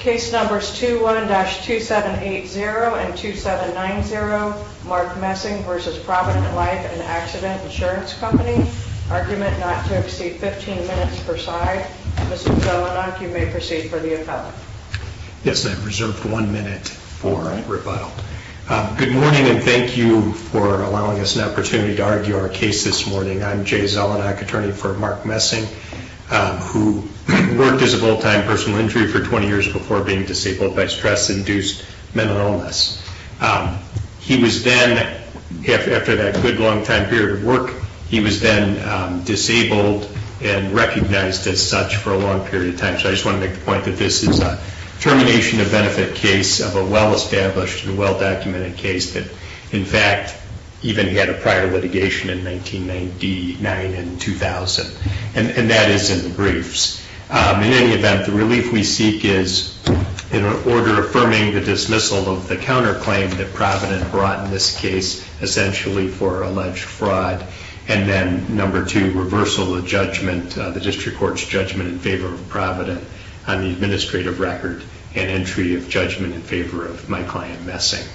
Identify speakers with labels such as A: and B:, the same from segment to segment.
A: Case numbers 21-2780 and 2790, Mark Messing v. Provident Life and Accident Insurance Company. Argument not to exceed 15 minutes per side. Mr. Zelenak, you may proceed for the appellant.
B: Yes, I've reserved 1 minute for rebuttal. Good morning, and thank you for allowing us an opportunity to argue our case this morning. I'm Jay Zelenak, attorney for Mark Messing, who worked as a full-time personal injury for 20 years before being disabled by stress-induced mental illness. He was then, after that good long time period of work, he was then disabled and recognized as such for a long period of time. So I just want to make the point that this is a termination of benefit case of a well-established and well-documented case that, in fact, even had a prior litigation in 1999 and 2000. And that is in the briefs. In any event, the relief we seek is in order affirming the dismissal of the counterclaim that Provident brought in this case, essentially for alleged fraud, and then number 2, reversal of judgment, the district court's judgment in favor of Provident on the administrative record and entry of judgment in favor of my client Messing.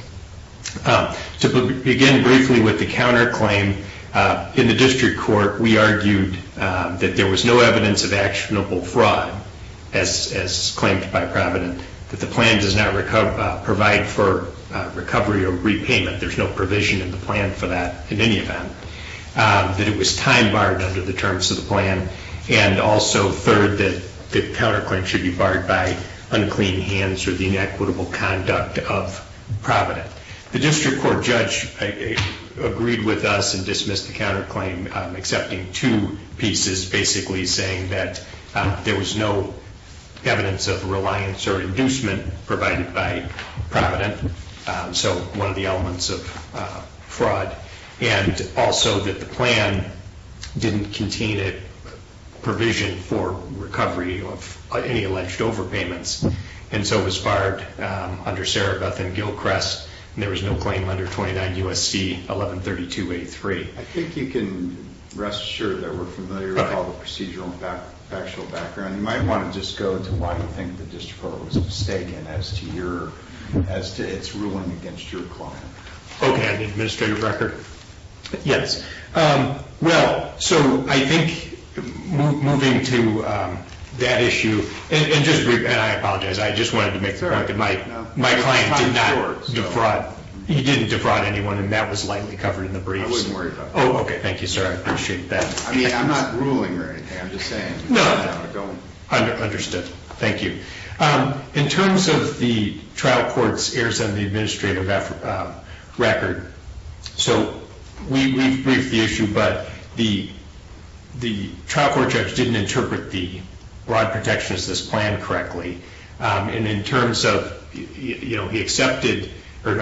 B: To begin briefly with the counterclaim, in the district court we argued that there was no evidence of actionable fraud, as claimed by Provident, that the plan does not provide for recovery or repayment. There's no provision in the plan for that in any event. That it was time barred under the terms of the plan, and also third, that the counterclaim should be barred by unclean hands or the inequitable conduct of Provident. The district court judge agreed with us and dismissed the counterclaim, accepting 2 pieces, basically saying that there was no evidence of reliance or inducement provided by Provident, so one of the elements of fraud, and also that the plan didn't contain a provision for recovery of any alleged overpayments, and so it was barred under Sarabeth and Gilchrist, and there was no claim under 29 U.S.C. 1132A3.
C: I think you can rest assured that we're familiar with all the procedural and factual background. You might want to just go to why you think the district court was mistaken as to its ruling against your client.
B: Okay, on the administrative record? Yes. Well, so I think moving to that issue, and I apologize, I just wanted to make the point that my client did not defraud. He didn't defraud anyone, and that was lightly covered in the briefs.
C: I wouldn't worry about that.
B: Oh, okay, thank you, sir. I appreciate that.
C: I mean, I'm not ruling or anything. I'm just saying.
B: No.
C: Don't.
B: Understood. Thank you. In terms of the trial court's errors on the administrative record, so we've briefed the issue, but the trial court judge didn't interpret the broad protectionist plan correctly, and in terms of, she accepted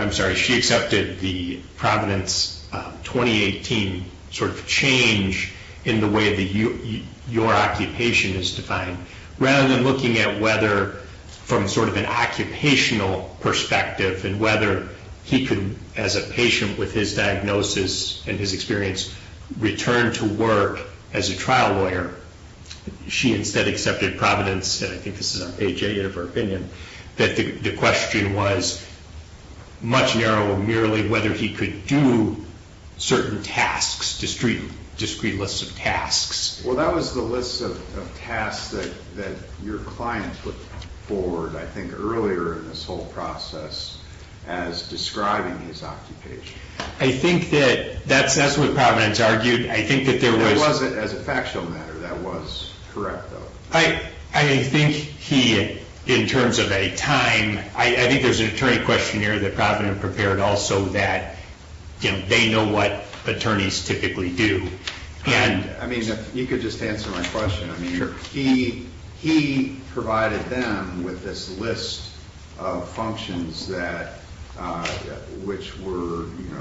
B: the Providence 2018 sort of change in the way that your occupation is defined, rather than looking at whether, from sort of an occupational perspective, and whether he could, as a patient with his diagnosis and his experience, return to work as a trial lawyer. She instead accepted Providence, and I think this is on page 8 of her opinion, that the question was much narrower, merely whether he could do certain tasks, discrete lists of tasks.
C: Well, that was the list of tasks that your client put forward, I think, earlier in this whole process as describing his occupation.
B: I think that's what Providence argued. I think that there was...
C: As a factual matter, that was correct, though.
B: I think he, in terms of a time, I think there's an attorney questionnaire that Providence prepared also that, they know what attorneys typically do. And
C: I mean, if you could just answer my question. I mean,
B: sure.
C: He provided them with this list of functions that, which were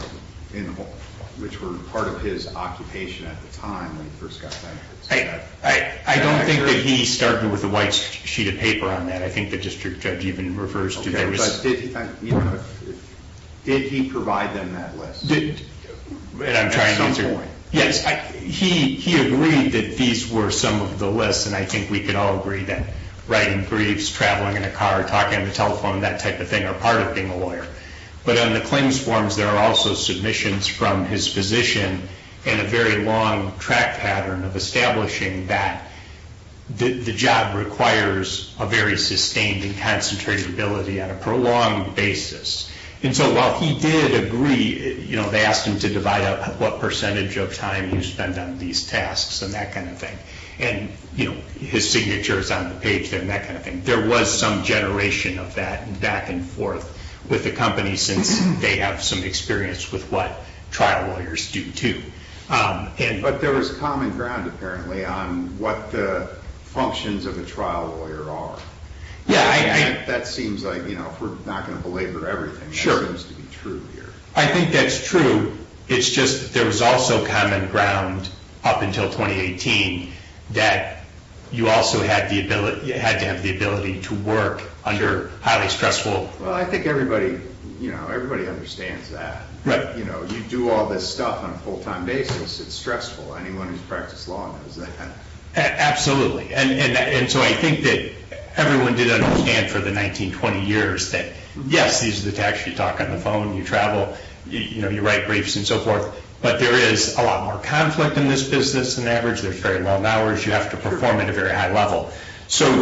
C: part of his occupation at the time when he first got benefits.
B: I don't think that he started with a white sheet of paper on that. I think the district judge even refers to there was...
C: But did he provide them that list?
B: And I'm trying to answer...
C: At some point.
B: Yes, he agreed that these were some of the lists, and I think we could all agree that writing briefs, traveling in a car, talking on the telephone, that type of thing are part of being a lawyer. But on the claims forms, there are also submissions from his physician and a very long track pattern of establishing that the job requires a very sustained and concentrated ability on a prolonged basis. And so while he did agree, they asked him to divide up what percentage of time you spend on these tasks and that kind of thing. And, his signature is on the page there and that kind of thing. There was some generation of that and back and forth with the company since they have some experience with what trial lawyers do too.
C: But there was common ground apparently on what the functions of a trial lawyer are.
B: Yeah,
C: that seems like, if we're not going to belabor everything,
B: sure.
C: That seems to be true here.
B: I think that's true. It's just that there was also common ground up until 2018 that you also had to have the ability to work under highly stressful.
C: Well, I think everybody understands that.
B: Right.
C: You do all this stuff on a full-time basis. It's stressful. Anyone who's practiced law knows that.
B: Absolutely. And so I think that everyone did understand for the 19-20 years that, yes, these are the tasks. You talk on the phone, you travel, you write briefs and so forth. But there is a lot more conflict in this business than average. There's very long hours. You have to perform at a very high level. So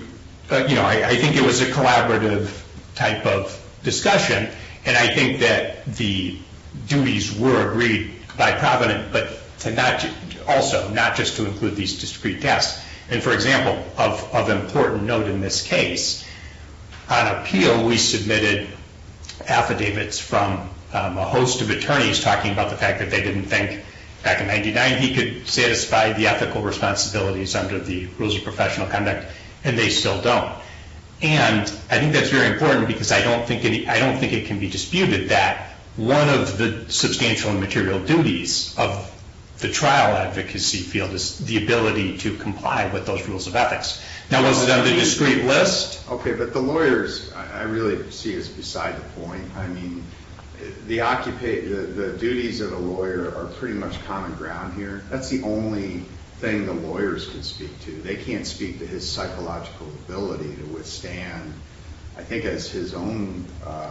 B: I think it was a collaborative type of discussion. And I think that the duties were agreed by Provident, but to not just to include these discrete tasks. And for example, of important note in this case, on appeal we submitted affidavits from a host of attorneys talking about the fact that they didn't think back in 1999 he could satisfy the ethical responsibilities under the rules of professional conduct, and they still don't. And I think that's very important because I don't think it can be disputed that one of the substantial and material duties of the trial advocacy field is the ability to comply with those rules of ethics. Now, was it on the discrete list?
C: Okay, but the lawyers, I really see as beside the point. I mean, the duties of a lawyer are pretty much common ground here. That's the only thing the lawyers can speak to. They can't speak to his psychological ability to withstand, I think as his own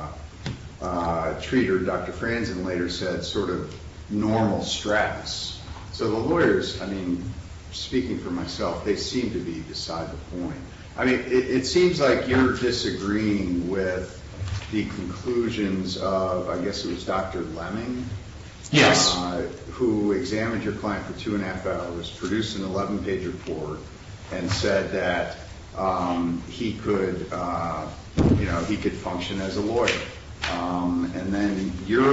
C: treater, Dr. Franzen, later said, sort of normal stress. So the lawyers, I mean, speaking for myself, they seem to be beside the point. I mean, it seems like you're disagreeing with the conclusions of, I guess it was Dr. Lemming?
B: Yes.
C: Who examined your client for 2.5 hours, produced an 11-page report, and said that he could function as a lawyer. And then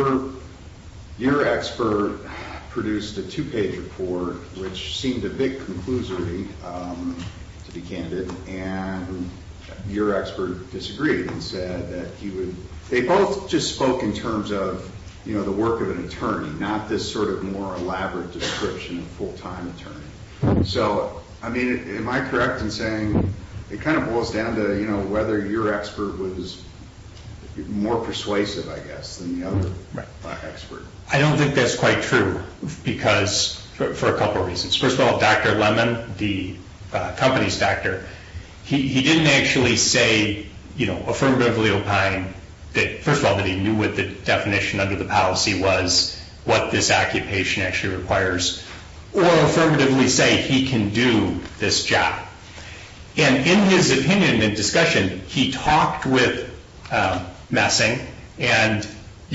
C: your expert produced a 2-page report, which seemed a bit conclusory, to be candid, and your expert disagreed and said that he would. They both just spoke in terms of, the work of an attorney, not this sort of more elaborate description of full-time attorney. So, I mean, am I correct in saying it kind of boils down to, whether your expert was more persuasive, I guess, than the other expert?
B: I don't think that's quite true because, for a couple of reasons. First of all, Dr. Lemon, the company's doctor, he didn't actually say, affirmatively opine that, first of all, that he knew what the definition under the policy was, what this occupation actually requires, or affirmatively say he can do this job. And in his opinion and discussion, he talked with Messing, and,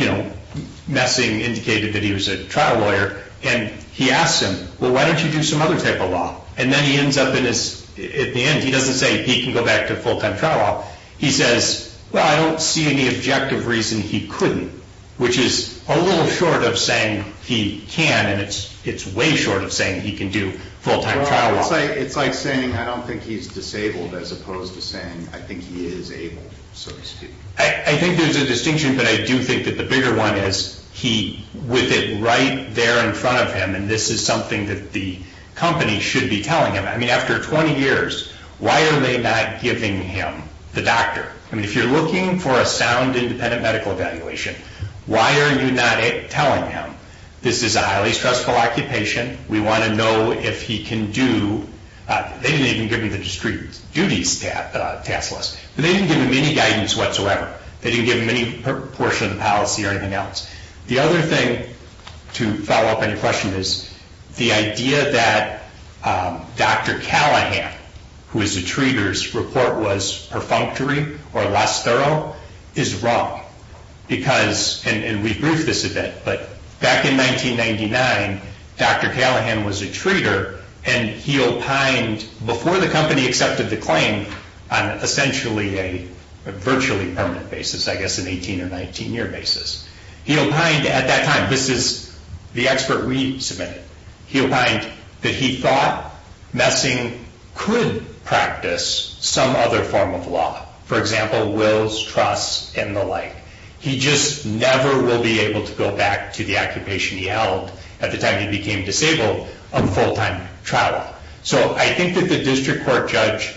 B: Messing indicated that he was a trial lawyer, and he asked him, well, why don't you do some other type of law? And then he ends up at the end, he doesn't say he can go back to full-time trial law. He says, well, I don't see any objective reason he couldn't, which is a little short of saying he can, and it's way short of saying he can do full-time trial law.
C: It's like saying I don't think he's disabled as opposed to saying I think he is able, so to speak.
B: I think there's a distinction, but I do think that the bigger one is with it right there in front of him, and this is something that the company should be telling him. I mean, after 20 years, why are they not giving him, the doctor? I mean, if you're looking for a sound independent medical evaluation, why are you not telling him this is a highly stressful occupation? We want to know if he can do They didn't even give him the discrete duties task list. But they didn't give him any guidance whatsoever. They didn't give him any portion of the policy or anything else. The other thing, to follow up on your question, is the idea that Dr. Callahan, who is the treater's report was perfunctory or less thorough, is wrong. Because, and we briefed this a bit, but back in 1999, Dr. Callahan was a treater, and he opined, before the company accepted the claim, on essentially a virtually permanent basis, I guess an 18 or 19-year basis. He opined at that time, this is the expert we submitted, he opined that he thought Messing could practice some other form of law. For example, wills, trusts, and the like. He just never will be able to go back to the occupation he held at the time he became disabled of full-time travel. So I think that the district court judge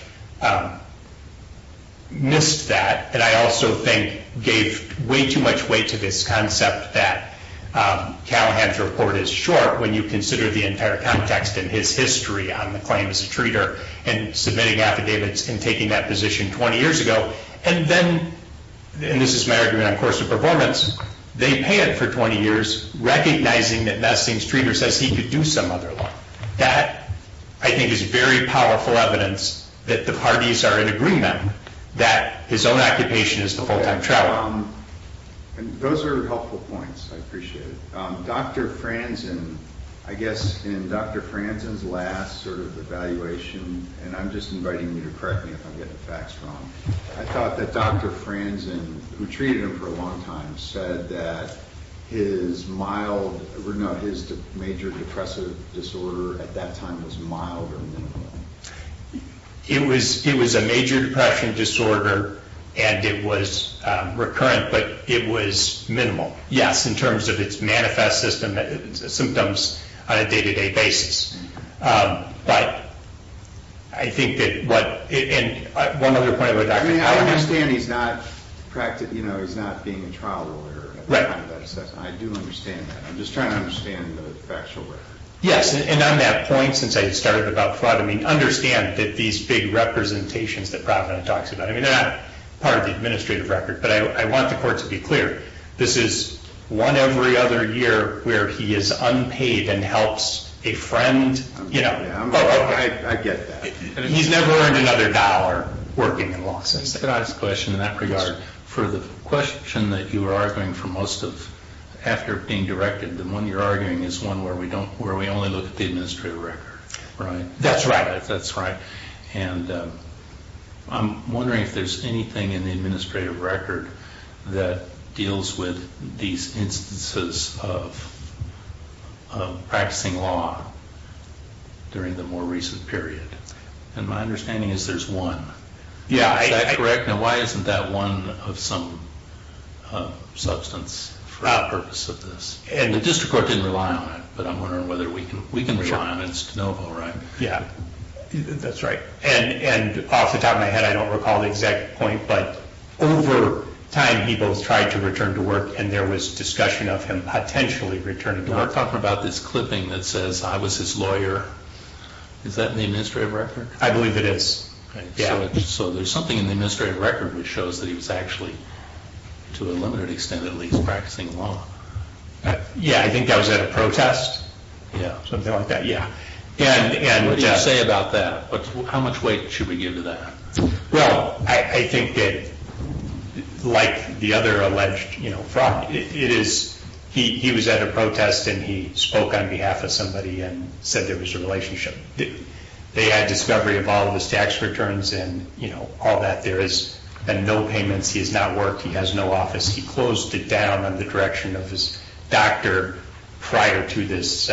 B: missed that, and I also think gave way too much weight to this concept that Callahan's report is short when you consider the entire context and his history on the claim as a treater and submitting affidavits and taking that position 20 years ago. And then, and this is my argument on course of performance, they pay it for 20 years recognizing that Messing's treater says he could do some other law. That, I think, is very powerful evidence that the parties are in agreement that his own occupation is the full-time traveler.
C: And those are helpful points. I appreciate it. Dr. Franzen, I guess in Dr. Franzen's last sort of evaluation, and I'm just inviting you to correct me if I'm getting the facts wrong, I thought that Dr. Franzen, who treated him for a long time, said that his major depressive disorder at that time was mild or minimal.
B: It was a major depression disorder, and it was recurrent, but it was minimal. Yes, in terms of its manifest symptoms on a day-to-day basis. But I think that one other point about Dr. Callahan.
C: I understand he's not he's not being a trial lawyer at the time of that assessment. I do understand that. I'm just trying to understand the factual record.
B: Yes, and on that point, since I started about fraud, I mean, understand that these big representations that Provident talks about, I mean, they're not part of the administrative record, but I want the court to be clear. This is one every other year where he is unpaid and helps a friend,
C: I get that.
B: He's never earned another dollar working in law since then.
D: Could I ask a question in that regard? For the question that you were arguing for most of, after being directed, the one you're arguing is one where we only look at the administrative record, right?
B: That's right.
D: That's right. And I'm wondering if there's anything in the administrative record that deals with these instances of practicing law during the more recent period. And my understanding is there's one.
B: Yeah.
D: Is that correct? Now, why isn't that one of some substance for the purpose of this? And the district court didn't rely on it, but I'm wondering whether we can rely on it. It's de novo, right?
B: Yeah, that's right. And off the top of my head, I don't recall the exact point, but over time he both tried to return to work, and there was discussion of him potentially returning to work.
D: We're talking about this clipping that says, I was his lawyer. Is that in the administrative record?
B: I believe it is.
D: Okay.
B: Yeah.
D: So there's something in the administrative record which shows that he was actually, to a limited extent at least, practicing law.
B: Yeah, I think that was at a protest.
D: Yeah.
B: Something like that, yeah. And
D: what do you say about that? How much weight should we give to that?
B: Well, I think that, like the other alleged, fraud, it is, he was at a protest and he spoke on behalf of somebody and said there was a relationship. They had discovery of all of his tax returns and, all that. There has been no payments. He has not worked. He has no office. He closed it down on the direction of his doctor prior to this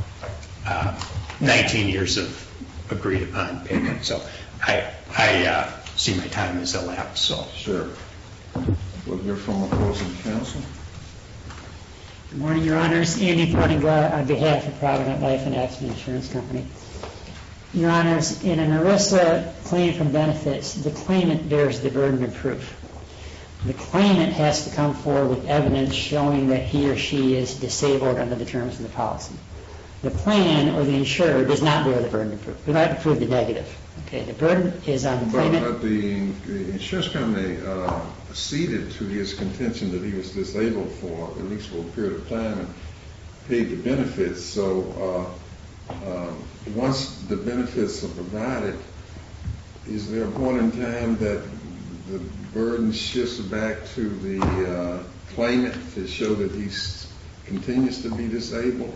B: 19 years of agreed upon payment. So I see my time has elapsed. So.
E: Sure. We'll hear from opposing counsel.
F: Good morning, Your Honors. Andy Portingla on behalf of Provident Life and Accident Insurance Company. Your Honors, in an ERISA claim for benefits, the claimant bears the burden of proof. The claimant has to come forward with evidence showing that he or she is disabled under the terms of the policy. the plan or the insurer does not bear the burden of proof. We don't have to prove the negative. Okay, the burden is on the claimant.
E: But the insurance company acceded to his contention that he was disabled for at least for a period of time and paid the benefits. So once the benefits are provided, is there a point in time that the burden shifts back to the claimant to show that he continues to be disabled?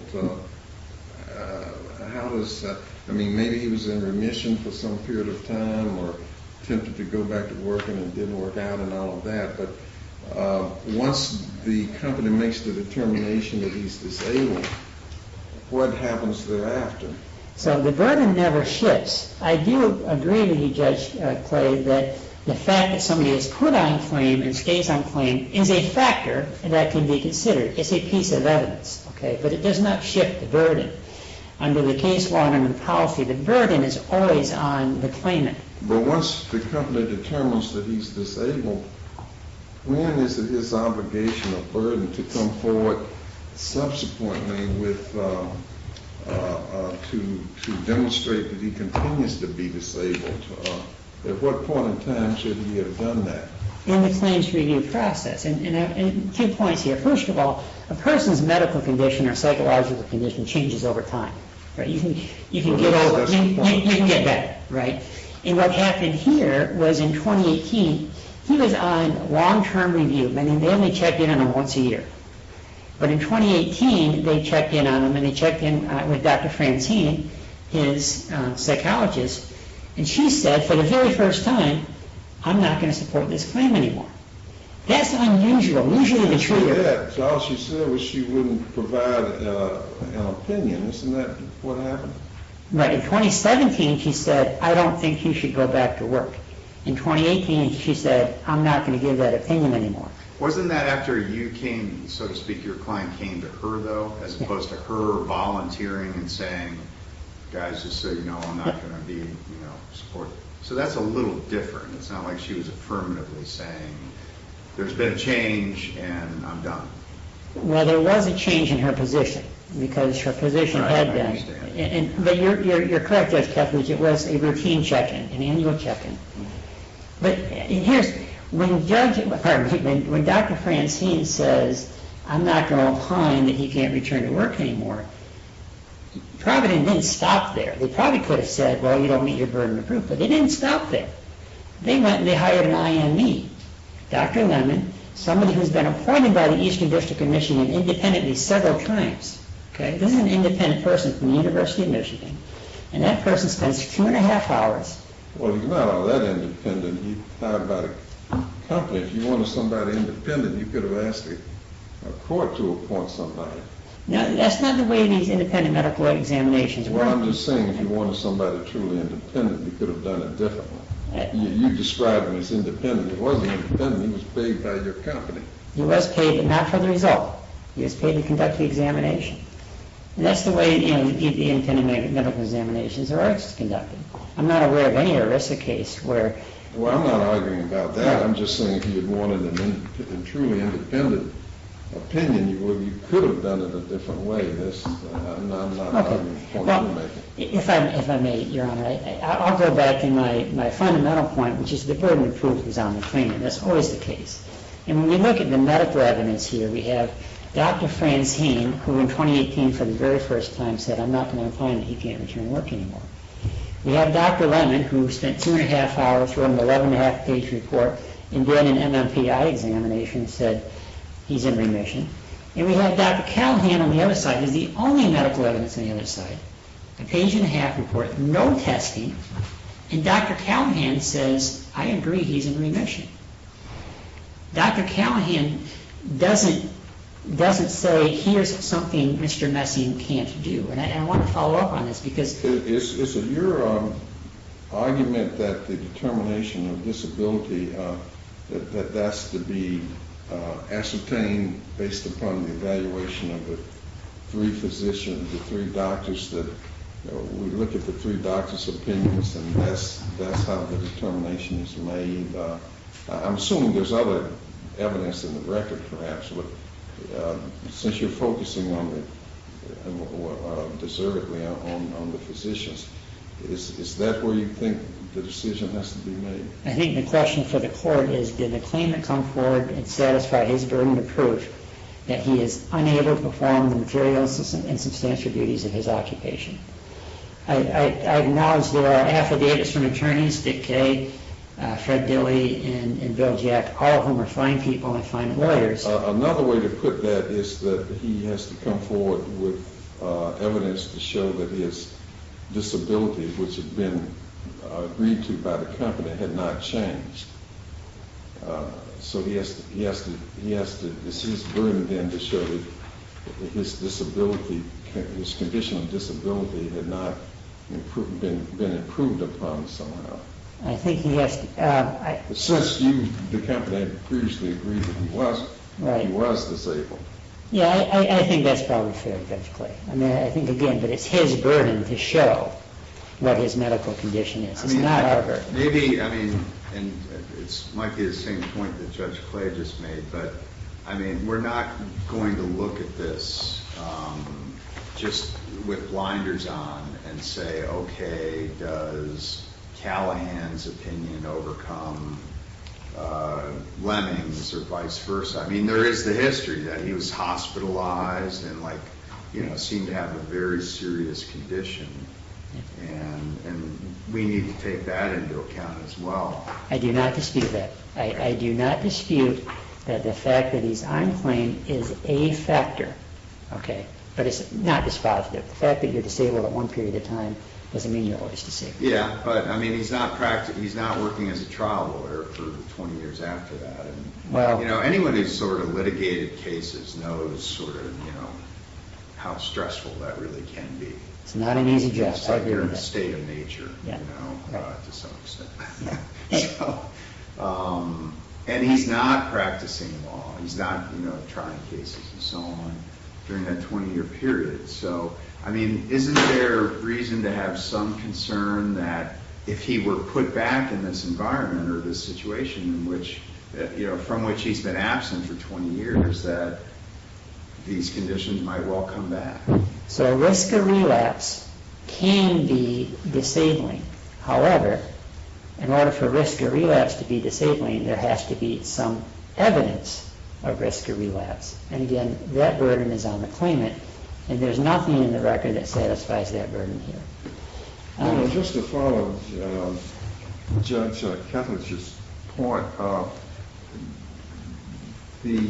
E: How does maybe he was in remission for some period of time or attempted to go back to working and it didn't work out and all of that. But once the company makes the determination that he's disabled, what happens thereafter?
F: So the burden never shifts. I do agree with you, Judge Clay, that the fact that somebody is put on claim and stays on claim is a factor that can be considered. It's a piece of evidence, okay? But it does not shift the burden. Under the case law and under the policy, the burden is always on the claimant.
E: But once the company determines that he's disabled, when is it his obligation or burden to come forward subsequently with to demonstrate that he continues to be disabled? At what point in time should he have done that?
F: In the claims review process. And 2 points here. First of all, a person's medical condition or psychological condition changes over time. Right? You can get over it. You can get better, right? And what happened here was in 2018, he was on long-term review, meaning they only checked in on him once a year. But in 2018, they checked in on him, and they checked in with Dr. Francine, his psychologist, and she said, for the very first time, I'm not going to support this claim anymore. That's unusual. Usually the treater...
E: So all she said was she wouldn't provide an opinion. Isn't that what happened?
F: Right. In 2017, she said, I don't think you should go back to work. In 2018, she said, I'm not going to give that opinion anymore.
C: Wasn't that after you came, so to speak, your client came to her, though, as opposed to her volunteering and saying, guys, just so you know, I'm not going to be, support. So that's a little different. It's not like she was affirmatively saying, there's been a change and I'm done.
F: Well, there was a change in her position because her position had been. But you're correct, Judge Kethledge. It was a routine check-in, an annual check-in. But here's when Dr. Francine says, I'm not going to opine that he can't return to work anymore. Providence didn't stop there. They probably could have said, well, you don't meet your burden of proof, but they didn't stop there. They went and they hired an IME, Dr. Lemon, somebody who's been appointed by the Eastern District of Michigan independently several times. Okay, this is an independent person from the University of Michigan, and that person spends 2.5 hours.
E: Well, he's not all that independent. He hired by the company. If you wanted somebody independent, you could have asked a court to appoint somebody.
F: Now, that's not the way these independent medical examinations work.
E: Well, I'm just saying if you wanted somebody truly independent, you could have done it differently. You described him as independent. He wasn't independent. He was paid by your company.
F: He was paid, but not for the result. He was paid to conduct the examination. And that's the way the independent medical examinations are conducted. I'm not aware of any ERISA case where...
E: Well, I'm not arguing about that. I'm just saying if you had wanted a truly independent opinion, you could have done it a different way. I'm not arguing the point you're making.
F: If I may, Your Honor, I'll go back to my fundamental point, which is the burden of proof is on the claimant. That's always the case. And when we look at the medical evidence here, we have Dr. Francine, who in 2018 for the very first time said, I'm not going to find that he can't return to work anymore. We have Dr. Lemon, who spent 2.5 hours, wrote an 11.5-page report, and did an MMPI examination, said he's in remission. And we have Dr. Callahan on the other side, who's the only medical evidence on the other side. A 1.5-page report, no testing, and Dr. Callahan says, I agree, he's in remission. Dr. Callahan doesn't say, here's something Mr. Messing can't do. And I want to follow up on this because...
E: Is it your argument that the determination of disability, that's to be ascertained based upon the evaluation of the 3 physicians, the 3 doctors, that we look at the 3 doctors' opinions and that's how the determination is made? I'm assuming there's other evidence in the record perhaps, but since you're focusing on deservedly on the physicians. Is that where you think the decision has to be made?
F: I think the question for the court is, did the claimant come forward and satisfy his burden of proof that he is unable to perform the material and substantial duties of his occupation? I acknowledge there are affidavits from attorneys, Dick Kay, Fred Dilley, and Bill Jack, all of whom are fine people and fine lawyers.
E: Another way to put that is that he has to come forward with evidence to show that his disability, which had been agreed to by the company, had not changed. So he has to, it's his burden then to show that his disability, his condition of disability had not been improved upon somehow.
F: I think he has to...
E: Since the company had previously agreed that he was disabled.
F: Yeah, I think that's probably fair, Judge Clay. I mean, I think, again, but it's his burden to show what his medical condition is. It's not our burden.
C: Maybe, I mean, and it might be the same point that Judge Clay just made, but, I mean, we're not going to look at this just with blinders on and say, okay, does Callahan's opinion overcome Lemming's or vice versa? I mean, there is the history that he was hospitalized and, like, you know, seemed to have a very serious condition, and we need to take that into account as well.
F: I do not dispute that. I do not dispute that the fact that he's on claim is a factor, okay? But it's not dispositive. The fact that you're disabled at one period of time doesn't mean you're always disabled.
C: Yeah, but I mean, he's not working as a trial lawyer for 20 years after that. And,
F: well,
C: you know, anyone who's sort of litigated cases knows sort of, you know, how stressful that really can be.
F: It's not an easy job.
C: It's like you're in a state of nature,
F: yeah,
C: you know,
F: right.
C: To some extent.
F: Yeah.
C: So, and he's not practicing law. He's not, you know, trying cases and so on during that 20-year period. So, I mean, isn't there reason to have some concern that if he were put back in this environment or this situation in which, you know, from which he's been absent for 20 years, that these conditions might well come back?
F: So risk of relapse can be disabling. However, in order for risk of relapse to be disabling, there has to be some evidence of risk of relapse. And again, that burden is on the claimant, and there's nothing in the record that satisfies that burden here.
E: Just to follow Judge Ketledge's point, the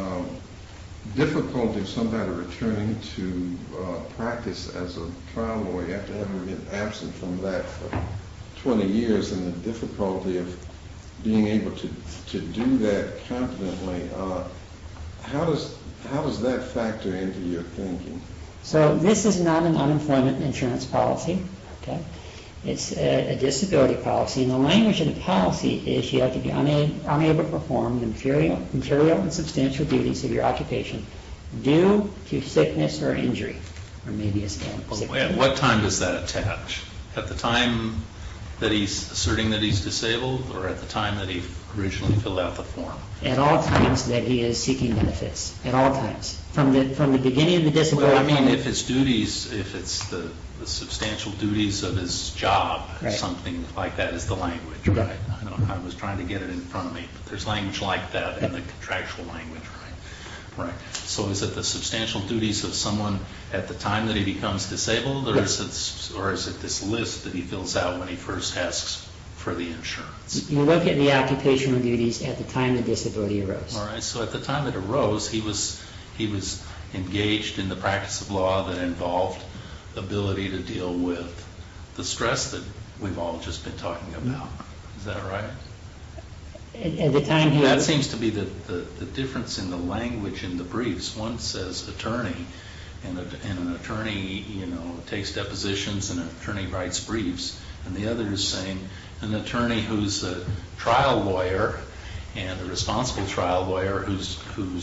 E: difficulty of somebody returning to practice as a trial lawyer after having been absent from that for 20 years, and the difficulty of being able to do that confidently, how does that factor into your thinking?
F: So this is not an unemployment insurance policy, okay? It's a disability policy, and the language of the policy is you have to be unable to perform the material and substantial duties of your occupation due to sickness or injury, or maybe a sickness.
D: At what time does that attach? At the time that he's asserting that he's disabled, or at the time that he originally filled out the form?
F: At all times that he is seeking benefits. At all times. From the beginning of the disability.
D: Well, I mean, if his duties, if it's the substantial duties of his job,
F: right.
D: Something like that is the language, right? I was trying to get it in front of me, but there's language like that in the contractual language, right? Right. So is it the substantial duties of someone at the time that he becomes disabled, or is it this list that he fills out when he first asks for the insurance?
F: You look at the occupational duties at the time the disability arose.
D: All right. So at the time it arose, he was engaged in the practice of law that involved ability to deal with the stress that we've all just been talking about. Is that right?
F: At the time he...
D: That seems to be the difference in the language in the briefs. One says attorney, and an attorney, you know, takes depositions, and an attorney writes briefs, and the other is saying an attorney who's a trial lawyer and a responsible trial lawyer who's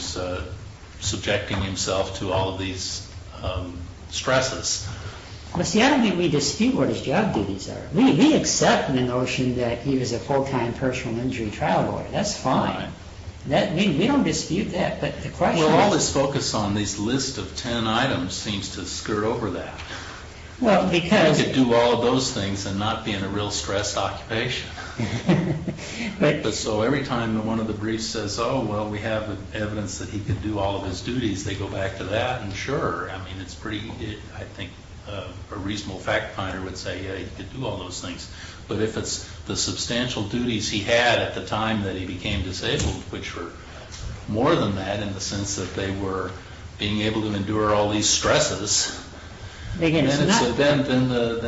D: subjecting himself to all of these stresses.
F: But see, I don't think we dispute what his job duties are. We accept the notion that he was a full-time personal injury trial lawyer. That's fine.
D: Right.
F: We don't dispute that, but the question
D: Well, all
F: is...
D: this focus on this list of 10 items seems to skirt over that.
F: Well, because...
D: You could do all of those things and not be in a real stressed occupation. But so every time one of the briefs says, oh, well, we have evidence that he could do all of his duties, they go back to that, and sure, I mean, it's pretty, I think a reasonable fact finder would say, yeah, he could do all those things. But if it's the substantial duties he had at the time that he became disabled, which were more than that in the sense that they were being able to endure all these stresses,
F: again, it's not...
D: then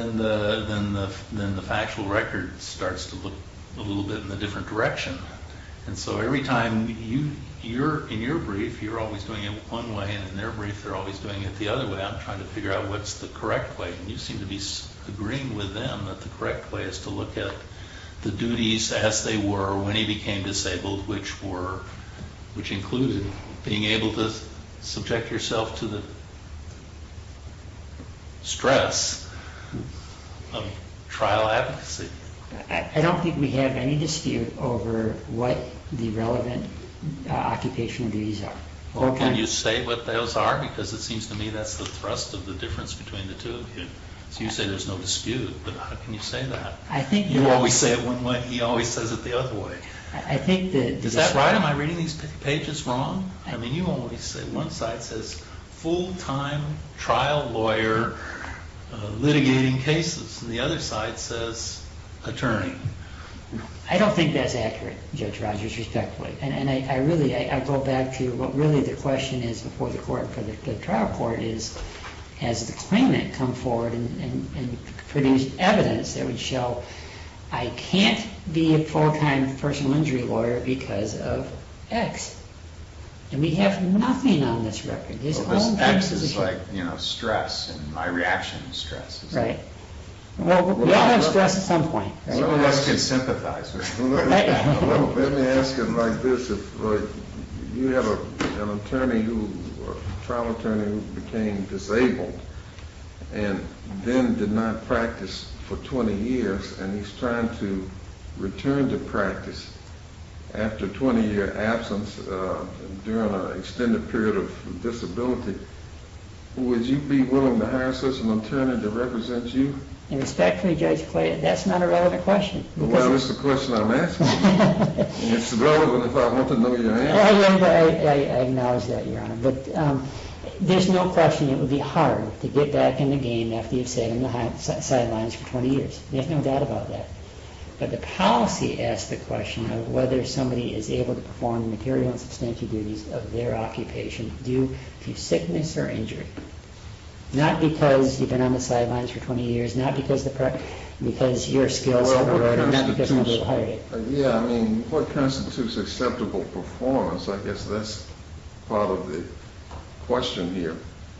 D: the factual record starts to look a little bit in a different direction. And so every time you're in your brief, you're always doing it one way, and in their brief, they're always doing it the other way. I'm trying to figure out what's the correct way. And you seem to be agreeing with them that the correct way is to look at the duties as they were when he became disabled, which included being able to subject yourself to the stress of trial advocacy.
F: I don't think we have any dispute over what the relevant occupational duties are.
D: Well, can you say what those are? Because it seems to me that's the thrust of the difference between the two of you. So you say there's no dispute, but how can you say that?
F: I think
D: you always say it one way, he always says it the other way.
F: I think that...
D: Is that right? Am I reading these pages wrong? I mean, you always say, one side says full-time trial lawyer litigating cases, and the other side says attorney.
F: I don't think that's accurate, Judge Rogers, respectfully. And I go back to what really the question is before the court, for the trial court is, has the claimant come forward and produce evidence that would show I can't be a full-time personal injury lawyer because of X. And we have nothing on this record.
C: This X is like, stress, and my reaction is stress.
F: Right. Well, we all have stress at some point. Right?
C: Some of us can sympathize with it.
E: Let me ask it like this. If you have an attorney trial attorney who became disabled and then did not practice for 20 years, and he's trying to return to practice after a 20-year absence during an extended period of disability, would you be willing to hire such an attorney to represent you?
F: And respectfully, Judge Clay, that's not a relevant question.
E: Well, it's the question I'm asking. It's relevant if I want to know your answer.
F: I acknowledge that, Your Honor. But there's no question it would be hard to get back in the game after you've sat on the sidelines for 20 years. There's no doubt about that. But the policy asks the question of whether somebody is able to perform the material and substantial duties of their occupation due to sickness or injury. Not because you've been on the sidelines for 20 years, not because your skills are eroded, not because nobody will hire you.
E: Yeah, I mean, what constitutes acceptable performance? I guess that's part of the question here.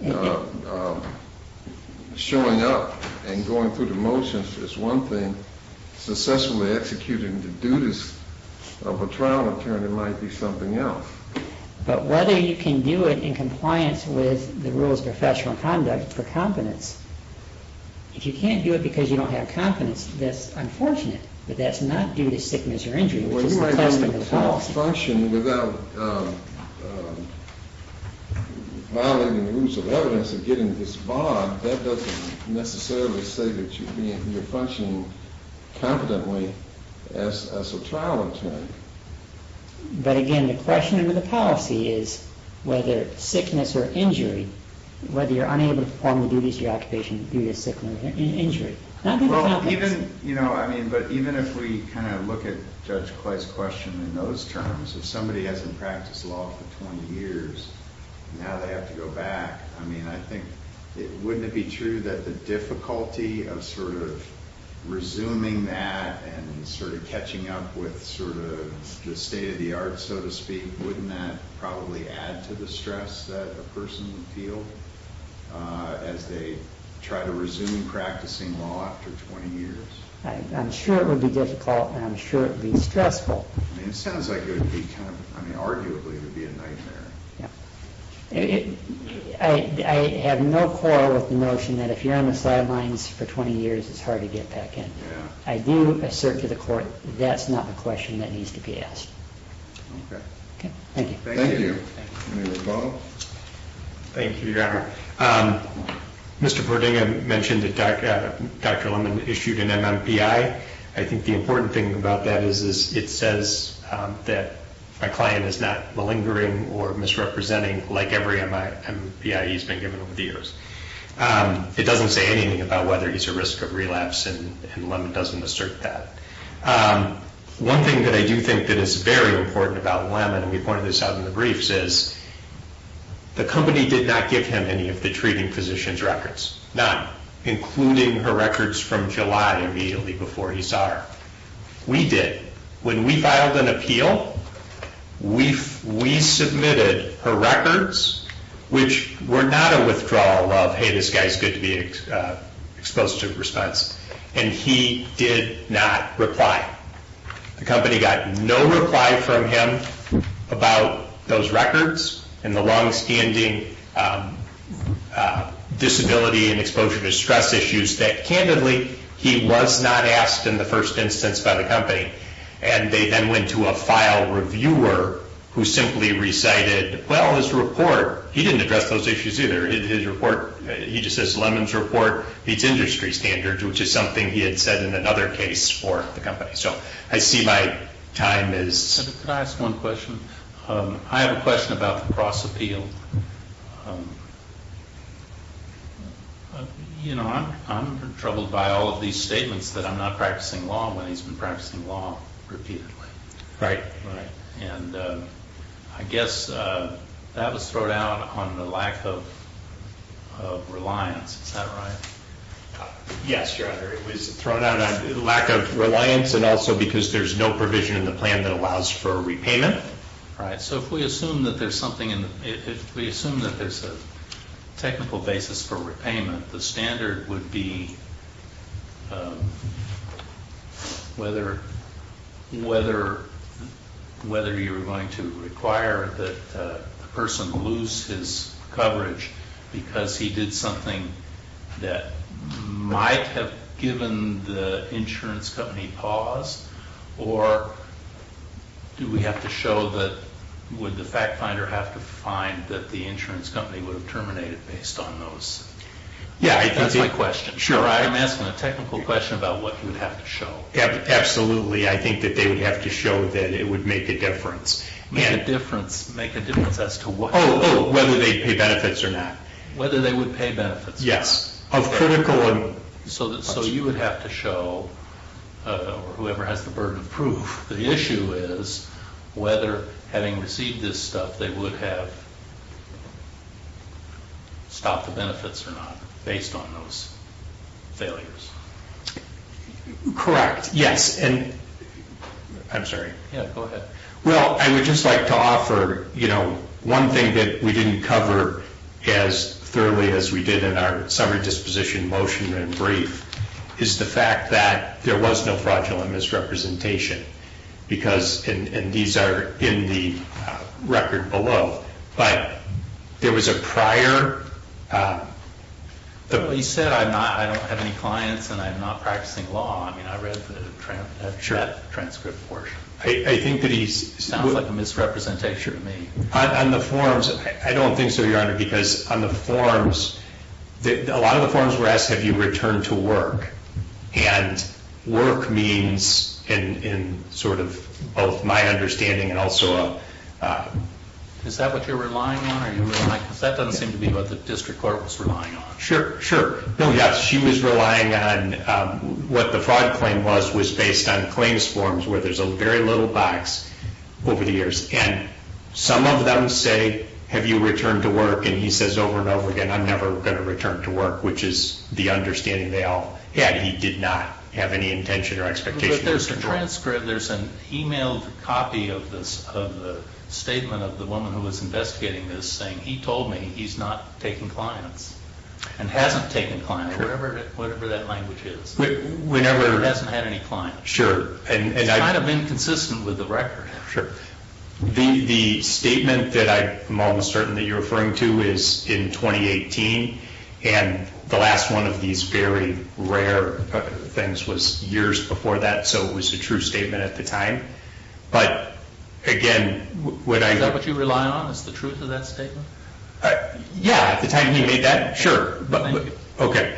E: Showing up and going through the motions is one thing. Successfully executing the duties of a trial attorney might be something else.
F: But whether you can do it in compliance with the rules of professional conduct for competence, if you can't do it because you don't have competence, that's unfortunate. But that's not due to sickness or injury, which is the test of the policy.
E: Function without violating the rules of evidence and getting disbarred, that doesn't necessarily say that you're functioning competently as a trial attorney.
F: But again, the question under the policy is whether sickness or injury, whether you're unable to perform the duties of your occupation due to sickness or injury. Not due to competence.
C: But even if we kind of look at Judge Clay's question in those terms, if somebody hasn't practiced law for 20 years, now they have to go back. I mean, I think, wouldn't it be true that the difficulty of sort of resuming that and sort of catching up with sort of the state of the art, so to speak, wouldn't that probably add to the stress that a person would feel as they try to resume practicing law after 20 years?
F: I'm sure it would be difficult, and I'm sure it would be stressful.
C: I mean, it sounds like it would be arguably it would be a nightmare.
F: I have no quarrel with the notion that if you're on the sidelines for 20 years, it's hard to get back in.
C: Yeah.
F: I do assert to the court that's not the question that needs to be asked.
C: Okay.
F: Okay, thank you.
E: Thank you. Any rebuttal?
B: Thank you, Your Honor. Mr. Pordinga mentioned that Dr. Lemon issued an MMPI. I think the important thing about that is it says that my client is not malingering or misrepresenting like every MMPI he's been given over the years. It doesn't say anything about whether he's at risk of relapse, and Lemon doesn't assert that. One thing that I do think that is very important about Lemon, and we pointed this out in the briefs, is the company did not give him any of the treating physician's records, none, including her records from July immediately before he saw her. We did. When we filed an appeal, we submitted her records, which were not a withdrawal of, hey, this guy's good to be exposed to response, and he did not reply. The company got no reply from him about those records and the long-standing disability and exposure to stress issues that, candidly, he was not asked in the first instance by the company. And they then went to a file reviewer who simply recited, well, his report, he didn't address those issues either. His report, he just says Lemon's report meets industry standards, which is something he had said in another case for the company. So I see my time is...
D: Could I ask one question? I have a question about the cross appeal. I'm troubled by all of these statements that I'm not practicing law when he's been practicing law repeatedly.
B: Right.
D: Right. And I guess that was thrown out on the lack of reliance. Is that right?
B: Yes, Your Honor. It was thrown out on lack of reliance and also because there's no provision in the plan that allows for repayment.
D: Right. So if we assume that there's something if we assume that there's a technical basis for repayment, the standard would be whether you're going to require that the person lose his coverage because he did something that might have given the insurance company pause, or do we have to show that, would the fact finder have to find that the insurance company would have terminated based on those?
B: Yeah, I think
D: that's my question.
B: Sure.
D: Right. I'm asking a technical question about what you would have to show.
B: Absolutely. I think that they would have to show that it would make a difference.
D: Make a difference as to what?
B: Whether they pay benefits or not.
D: Whether they would pay benefits.
B: Yes. Of critical.
D: So you would have to show, or whoever has the burden of proof, the issue is whether, having received this stuff, they would have stopped the benefits or not, based on those failures.
B: Correct. Yes. And I'm sorry.
D: Yeah, go ahead.
B: Well, I would just like to offer, one thing that we didn't cover as thoroughly as we did in our summary disposition motion and brief is the fact that there was no fraudulent misrepresentation, because, and these are in the record below, but there was a prior...
D: He said, I don't have any clients and I'm not practicing law. I mean, I read that transcript portion.
B: I think that he's...
D: Sounds like a misrepresentation to me.
B: On the forms, I don't think so, Your Honor, because on the forms, a lot of the forms were asked, have you returned to work? And work means, in sort of both my understanding and also a...
D: Is that what you're relying on? Or are you relying, because that doesn't seem to be what the district court was relying on.
B: Sure. No, yes, she was relying on what the fraud claim was based on claims forms where there's a very little box over the years. And some of them say, have you returned to work? And he says over and over again, I'm never going to return to work, which is the understanding they all had. He did not have any intention or expectation.
D: But there's a transcript, there's an emailed copy of this, of the statement of the woman who was investigating this, saying he told me he's not taking clients and hasn't taken clients, whatever that language is.
B: Whenever
D: he hasn't had any clients.
B: Sure. And
D: it's kind of inconsistent with the record.
B: Sure. The statement that I'm almost certain that you're referring to is in 2018, and the last one of these very rare things was years before that, so it was a true statement at the time. But again, what I...
D: Is that what you rely on, is the truth of that statement?
B: Yeah, at the time he made that, sure.
D: Thank you.
B: Okay.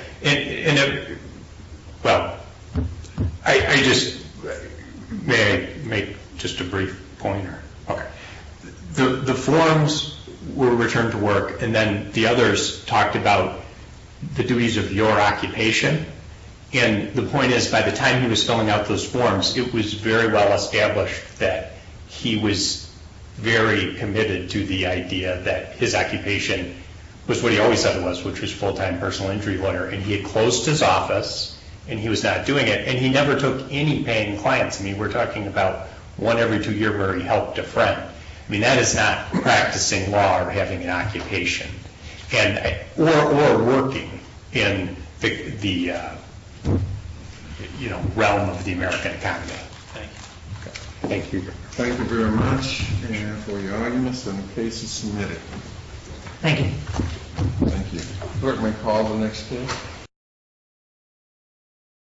B: Well, I just, may I make just a brief pointer? Okay. The forms were returned to work, and then the others talked about the duties of your occupation. And the point is, by the time he was filling out those forms, it was very well established that he was very committed to the idea that his occupation was what he always said it was, which was full-time personal injury lawyer. And he had closed his office, and he was not doing it. And he never took any paying clients. I mean, we're talking about 1 every 2 years where he helped a friend. I mean, that is not practicing law or having an occupation, and or working in the realm of the American economy.
D: Thank you.
B: Thank you.
E: Thank you very much for your arguments, and the case is submitted.
F: Thank you.
E: Thank you. Clerk may call the next case.